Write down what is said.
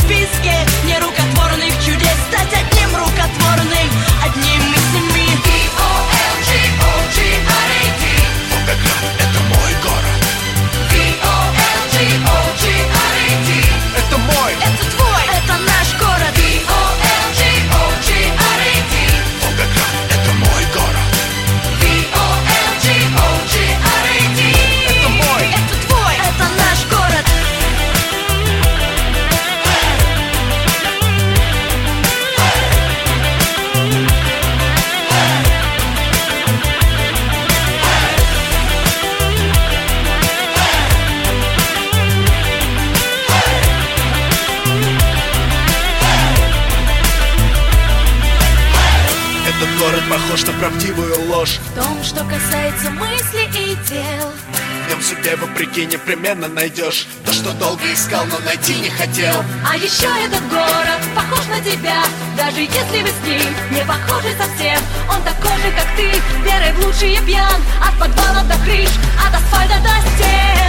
списке нерукотворных чудес, стать одним рукотворным, одним из семи. V-O-L-G-O-G-R-A-T. Волгоград — это мой город. V-O-L-G-O-G-R-A-T. Это мой, Это твой, это наш город. V-O-L-G-O-G-R-A-T. Волгоград — это мой город. V-O-L-G-O-G-R-A-T. Это мой, Это твой, это наш город. этот город похож на правдивую ложь. В том, что касается мыслей и дел, В нем себе вопреки непременно найдешь то, что долго искал, но найти не хотел. а еще этот город похож на тебя. Даже если вы с ним не похожи совсем, он такой же, как ты, верой в лучшее пьян. От подвала до крыш, от асфальта до стен.